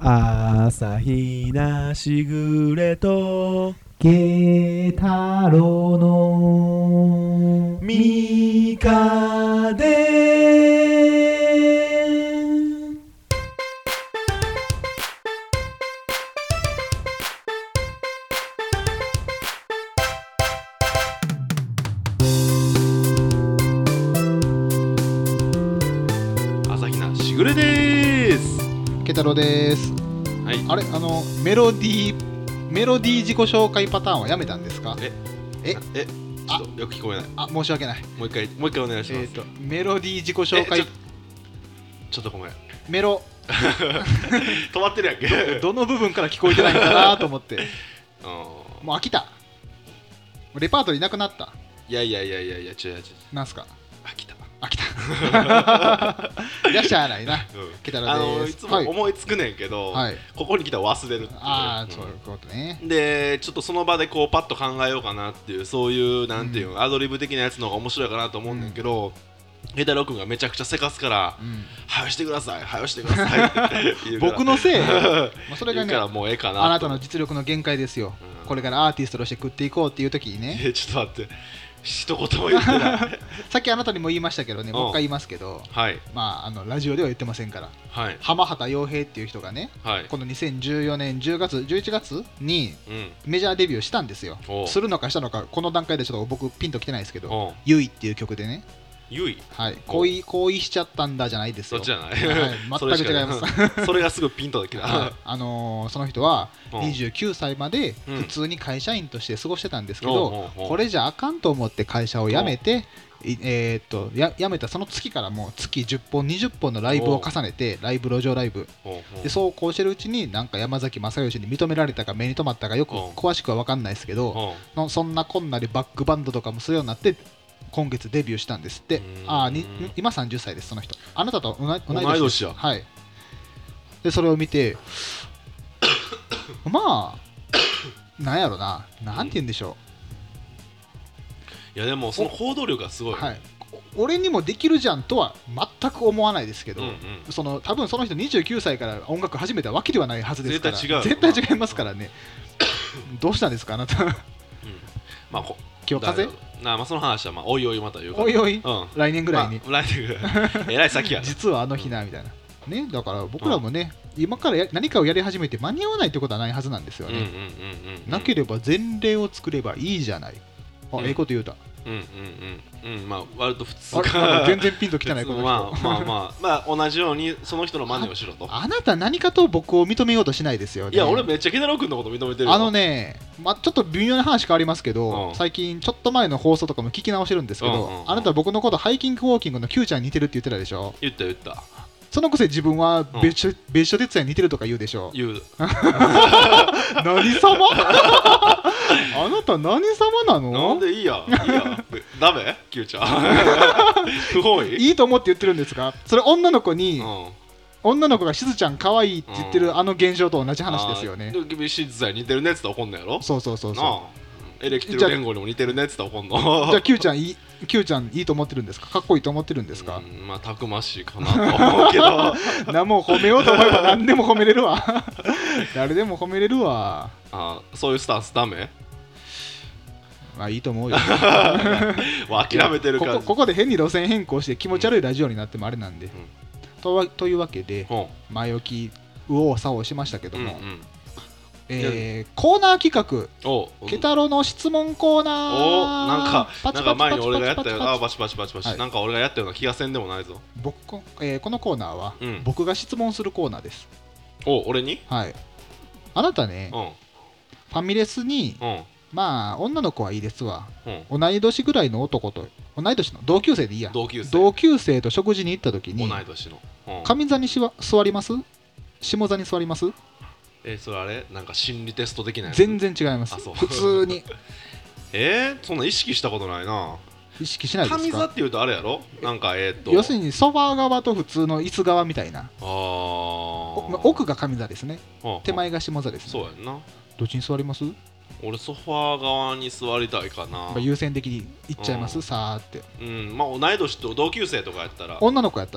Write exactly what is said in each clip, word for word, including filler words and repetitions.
朝日なしぐれとケタロのミカデ朝日奈しぐれです。 ケタロです。 はい。 あれ、あのメロディーメロディー自己紹介パターンはやめたんですか？ えええちょっとよく聞こえない。 あ、申し訳ない。 もう一回もう一回お願いします。 えっとメロディー自己紹介ちょ、ちょっとごめん。 メロ止まってるやんけどの部分から聞こえてないかなと思ってうんもう飽きた。レパートリーなくなった。 いやいやいやいやいや違う違う違うなんすか？ 飽きた飽きたいらっしゃらないな、うん、ケタロです。 あのいつも思いつくねんけど、はい、ここに来たら忘れるっていう。 ああ、そういうことね。 でちょっとその場でこうパッと考えようかなっていうそういうなんていう、うん、アドリブ的なやつの方が面白いかなと思うんだけど、ケタロ君がめちゃくちゃせかすから「うん、はよしてくださいはよしてください」って言うから僕のせいまあそれがね、 からもうええかなあなたの実力の限界ですよ、うん、これからアーティストとして食っていこうっていう時にね。 えちょっと待って一言も言ってないさっきあなたにも言いましたけどね、もう一回言いますけど、はい、まあ、あのラジオでは言ってませんから、はい、浜畑洋平っていう人がね、はい、このにせんじゅうよねんじゅうがつじゅういちがつにメジャーデビューしたんですよ、うん、するのかしたのかこの段階でちょっと僕ピンときてないですけど、ゆいっていう曲でね、ゆい、はい、恋恋しちゃったんだじゃないですよ。 そっちじゃない、 はい、全く違いますそれがすぐピンときた、はい、 あのー、その人はにじゅうきゅうさいまで普通に会社員として過ごしてたんですけど、うん、これじゃあかんと思って会社を辞めて、えー、っとや辞めたその月からもう月じゅっぽんにじゅっぽんのライブを重ねて、ライブ路上ライブでそうこうしてるうちになんか山崎正義に認められたか目に留まったかよく詳しくは分かんないですけど、のそんなこんなでバックバンドとかもするようになって今月デビューしたんですって。あに今さんじゅっさいです。その人あなたと同い年です。や、はい、でそれを見てまあなんやろな、なんて言うんでしょう、いやでもその行動力がすごい、ね、はい、 俺にもできるじゃんとは全く思わないですけど、うんうん、その多分その人にじゅうきゅうさいから音楽始めたわけではないはずですから、 絶対違う、 絶対違いますからねどうしたんですかあなた、うん、まあ、今日風邪なあ、まあその話はまあおいおいまた言うから、 おいおい、うん、来年ぐらいに、 まあ、来年ぐらいえらい先や実はあの日なみたいな、ね、だから僕らもね、うん、今からや何かをやり始めて間に合わないってことはないはずなんですよね。なければ前例を作ればいいじゃない。あ、うん、ええこと言うた。うんうんうんうん、まあ割と普通か全然ピンときてないこの人。 まあまあまあまあ同じようにその人の真似をしろと。 あ, あなた何かと僕を認めようとしないですよね。 いや俺めっちゃケタロウ君のこと認めてるよ。 あのね、まあ、ちょっと微妙な話変わりますけど、うん、最近ちょっと前の放送とかも聞き直してるんですけど、うんうんうん、あなた僕のことハイキングウォーキングの Q ちゃんに似てるって言ってたでしょ。 言った言った。 そのくせ自分は別所、うん、別所哲也に似てるとか言うでしょ。 言う何様あなた何様なの。 なんでいいやいいやダメ Q ちゃん不本意。 いいと思って言ってるんですか。それ女の子に、うん、女の子がしずちゃん可愛いって言ってるあの現象と同じ話ですよね。 君しずちゃんに似てるねって言ったら怒んのやろ。 そうそうそうそうエレキテル連合にも似てるねって言ったら怒んの。 じゃあ Q ちゃんいい Q ちゃんいいと思ってるんですか。かっこいいと思ってるんですか。 うん、まあたくましいかなと思うけど何も褒めようと思えば何でも褒めれるわ誰でも褒めれるわ。 あ、そういうスタンスダメ。 まあいいと思うよ諦めてるからこ, こ, ここで変に路線変更して気持ち悪いラジオになってもあれなんで、うん、と, というわけで、うん、前置き右往左往しましたけども、うんうん、えー、コーナー企画ケタロの質問コーナー。 おなんかなんか前に俺がやったよ。あバチバチバチバチ、はい、なんか俺がやったような気がせんでもないぞ。 僕、えー、このコーナーは、うん、僕が質問するコーナーです。 お俺に。 はい。あなたね、うん、ファミレスに、うん、まあ女の子はいいですわ、うん、同い年ぐらいの男と同い年の同級生でいいや。 同級生同級生と食事に行った時に同い年の、 うん、上座にしわ座ります？下座に座ります？ えー、それあれなんか心理テスト的なやつ。 全然違います。普通にえー、そんな意識したことないな。 意識しないですか。 上座っていうとあれやろなんかえー、っと要するにソファー側と普通の椅子側みたいな。あ奥が上座ですね。はあ、手前が下座ですね。 そうやんな。 どっちに座ります？ 俺ソファー側に座りたいかな。 優先的に行っちゃいます、うん、さーって。 うん、まあ同い年と同級生とかやったら。 女の子やったら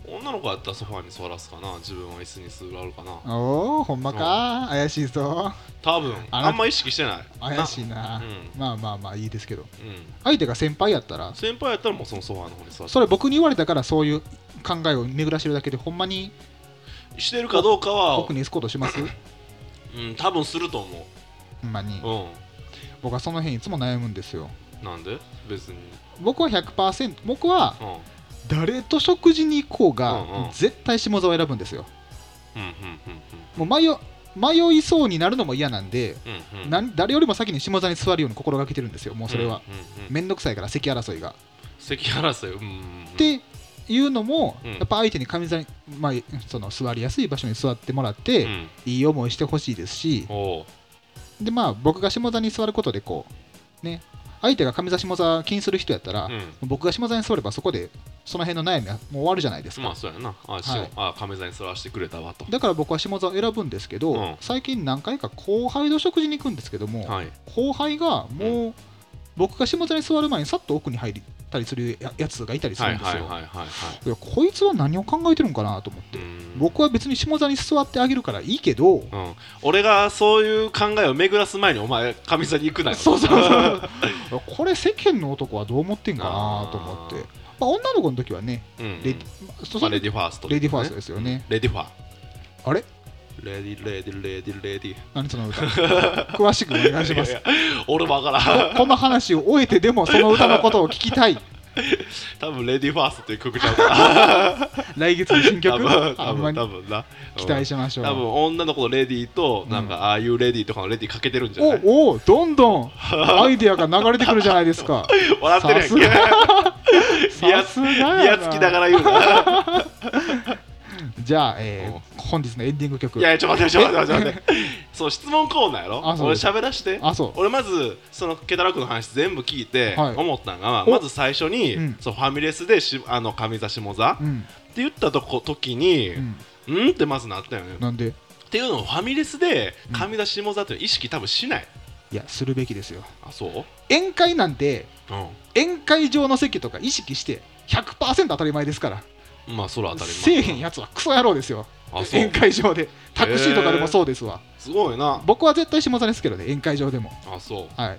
女の子やったらソファーに座らすかな、自分は椅子に座るかな。 おおほんまか、怪しいぞ。 多分あなあんま意識してない。 怪しいな、 うんまあまあまあいいですけど、 うん、 相手が先輩やったら先輩やったらもうそのソファーの方に座ってそれ僕に言われたからそういう考えを巡らしてるだけでほんまにしてるかどうかは僕にエスコートしますうん多分すると思ほんまに、 う。うん僕はその辺いつも悩むんですよ。 なんで別に僕は ひゃくパーセント 僕はうん誰と食事に行こうが、 うんうん絶対下座を選ぶんですよ。 うんうんもう迷迷いそうになるのも嫌なんで、 うんうんうんなん誰よりも先に下座に座るように心がけてるんですよ。もうそれは、 うんうんうんめんどくさいから席争いが、 席争いうんうんうんっていうのも、 うんやっぱ相手に上座に、まあ、その座りやすい場所に座ってもらって、 うんいい思いしてほしいですし、 おうでまあ僕が下座に座ることでこうね、相手が上座下座気にする人やったら、 うん僕が下座に座ればそこでその辺の悩みはもう終わるじゃないですか。 まあそうやなあ、しはいあ亀座に座らせてくれたわと。 だから僕は下座を選ぶんですけど、 うん最近何回か後輩と食事に行くんですけども、 はい後輩がもう、僕が下座に座る前にさっと奥に入ったりするややつがいたりすはいるんですよ。 はいはいはいはいいやこいつは何を考えてるんかなと思って、 うん僕は別に下座に座ってあげるからいいけど、 うん俺がそういう考えを巡らす前にお前上座に行くなよ。 そうそうそうこれ世間の男はどう思ってんかなと思って、まあ、女の子の時はね、 うんうんレディそまあレディファーストレディファーストですよね。 レディファーあれレディレディレディレディ何その歌詳しくお願いします。 いやいや俺もわからんここの話を終えてでもその歌のことを聞きたい。 多分レディファーストっていう曲ちゃうから来月の新曲多分多あんまり分多分な期待しましょう。 多分女の子のレディーとなんかああいうレディーとかのレディーかけてるんじゃない？ おおどんどんアイデアが流れてくるじゃないですか。 笑ってるやんけさビヤすがやなビヤつきながら言うなじゃあ、えー本日のエンディング曲。 いやちょっと待ってちょっと待ってちょっと待ってそう質問コーナーやろ俺あそうです喋らしてあそう俺まずそのケタラックの話全部聞いてはい思ったのがおまず最初にうんそうファミレスでしあの上座下座ってうん言ったとこ時にうんうんってまずなったよねなんでっていうのをファミレスで上座下座っていう意識多分しないいやするべきですよ。 あそう宴会なんてう宴会場の席とか意識して ひゃくパーセント 当たり前ですから。 んまあそれは当たり前せえへんやつはクソ野郎ですよ。 あそう宴会場でタクシーとかでもそうですわ。 すごいな僕は絶対下座ですけどね、宴会場でも。 あそうはい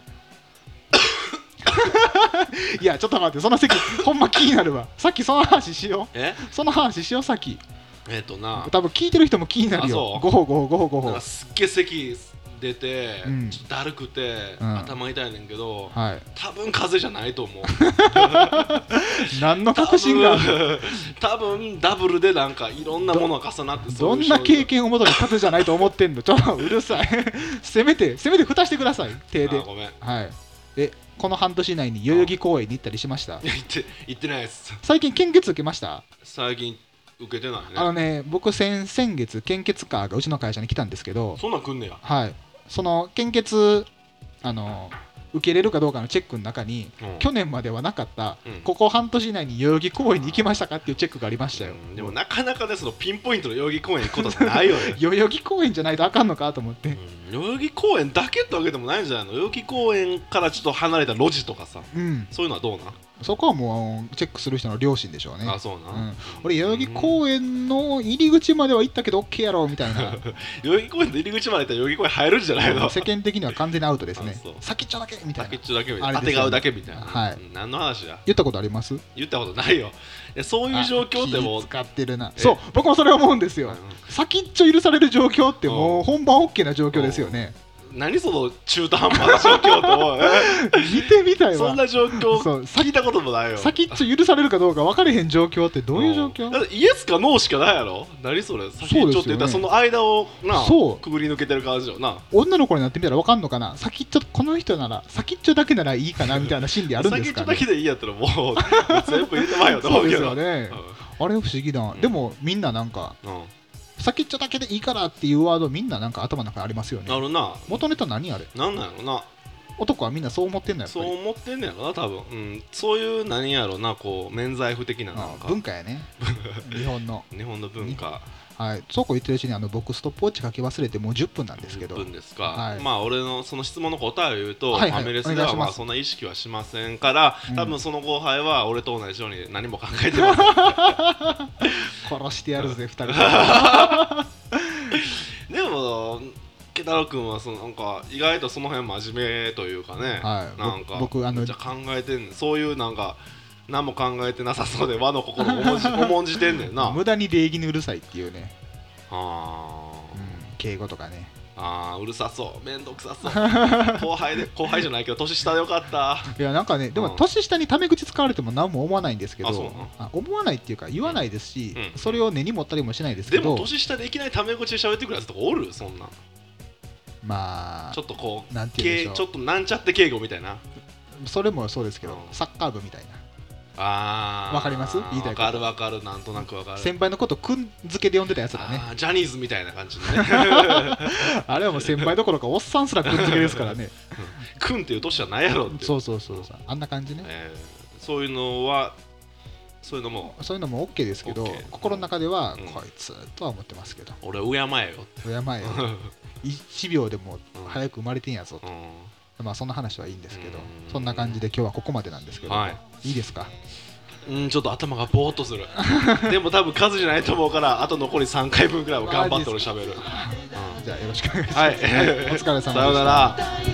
いやちょっと待って、その席ほんま気になるわ。さっきその話しよえうその話しようさっき。 えっとな多分聞いてる人も気になるあよ。 そうごほごほごほごほなんか。すっげえ咳出て、 うんちょっとだるくて、 うん頭痛いねんけど、 はい。 多分風邪じゃないと思う何の確信があるの。 多分ダブルでなんかいろんなものが重なってどんな経験をもとに風じゃないと思ってんの。ちょっとうるさい。せめてせめて蓋してください。手であ。ごめんはい。えこの半年以内に代々木公園に行ったりしました。 いや言って言ってないです最近献血受けました。 最近受けてないねあのね僕先先月献血カーがうちの会社に来たんですけど、 そんなん来んねやはい。その献血あの受けれるかどうかのチェックの中に、 うん去年まではなかった、 うんここ半年以内に代々木公園に行きましたかっていうチェックがありましたよ。 うんでもなかなかねそのピンポイントの代々木公園行くことってないよね代々木公園じゃないとあかんのかと思って、 うん代々木公園だけってわけでもないんじゃないの代々木公園からちょっと離れた路地とかさうん、 そういうのはどうなんそこはもうチェックする人の良心でしょうね。 あそうな、 うん、俺代々木公園の入り口までは行ったけど OK やろみたいな代々木公園の入り口まで行ったら代々木公園入るんじゃないの世間的には完全にアウトですねあそう。 先っちょだけみたいな先っちょだけみたいな当あれですよねてがうだけみたいな、 はいうん何の話や言ったことあります？ 言ったことないよいやそういう状況ってもうあ気使ってるな。 えそう僕もそれ思うんですよ。 うん先っちょ許される状況ってもううん本番 OK な状況ですよね。 何その中途半端な状況って思う見てみたいわ。 そんな状況そう聞いたこともないよ先っちょ許されるかどうか分かれへん状況ってどういう状況？ んだってイエスかノーしかないやろ何それ先っちょって言ったらそですよねそうの間をなそうくぐり抜けてる感じよな女の子になってみたら分かんのかな。先っちょこの人なら先っちょだけならいいかなみたいな心理あるんですかね。 先っちょだけでいいやったらもう全部入れてまいよとそうです思うけどよね。あれ不思議だ、 んでもみんななんかうんうん先っちょだけでいいからっていうワードみんななんか頭の中にありますよね。 なるな元ネタ何あれ？ なんなんやろな男はみんなそう思ってんのやっぱそうり。 思ってんねやろな多分、うん、そういう何やろなこう免罪符的ななんかあ文化やね日本の日本の文化はい、そうこう言ってるうちにあの僕ストップウォッチかけ忘れてもうじゅっぷんなんですけど。 じゅっぷんですか、 はい、 まあ俺のその質問の答えを言うと、 はいはい、 ファミレスではまあそんな意識はしませんから、 うん、 多分その後輩は俺と同じように何も考えてません殺してやるぜふたりでもケタロウ君はそのなんか意外とその辺真面目というかね、 はい、 なんか僕あのめっちゃ考えてんねん、そういうなんか何も考えてなさそうで和の心を重んじ重んじてんねんな無駄に礼儀にうるさいっていうね、 あ、 うん、敬語とかね、 あーうるさそう、めんどくさそう後輩で後輩じゃないけど年下でよかった。 いやなんかね、でも年下にタメ口使われても何も思わないんですけど、 あ、そうなの？ あ思わないっていうか言わないですし、 うんうん、 それを根に持ったりもしないですけど、 でも年下でいきなりタメ口で喋ってくるやつとかおる？そんなんまあちょっとこう、 なんて言うんでしょう、 ちょっとなんちゃって敬語みたいな、 それもそうですけど、 うん、 サッカー部みたいな。 あー、 わかります？言いたいこと。 わかるわかる、なんとなくわかる。 先輩のことくんづけで呼んでたやつだね。 ジャニーズみたいな感じでねあれはもう先輩どころかおっさんすらくんづけですからねくんっていう年はないやろって。 そうそうそうそう、あんな感じね、 えー、そういうのはそういうのもそういうのも OK ですけど、 OK、 心の中では、 うん、 こいつとは思ってますけど、 俺敬えよ敬えよいちびょうでも早く生まれてんやぞと、うん、まあそんな話はいいんですけど、そんな感じで今日はここまでなんですけど、はい、いいですか？ うん、ちょっと頭がぼーっとするでも多分数じゃないと思うから、あと残りさんかいぶんぐらいは頑張って俺喋る、うん、 じゃあよろしくお願いします、はい、お疲れ様でした。 さようなら。